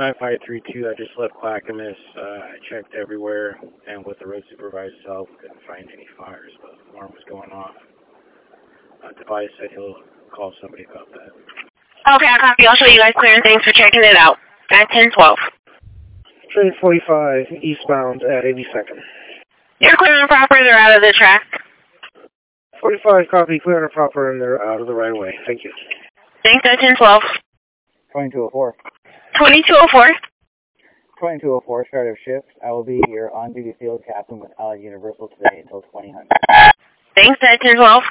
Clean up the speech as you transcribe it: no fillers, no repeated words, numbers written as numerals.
9532, I just left Clackamas. I checked everywhere, and with the road supervisor's help, couldn't find any fires, but the alarm was going off. Tobias said he'll call somebody about that. Okay, I copy. I'll show you guys clear, and thanks for checking it out. At 1012. Train 45, eastbound at 82nd. You're clear and proper, they're out of the track. 45, copy, clear and proper, and they're out of the right of way. Thank you. Thanks, at 1012. 2204. 2204. 2204, start of shift. I will be your on-duty field captain with Allied Universal today until 2000. Thanks, at 1012.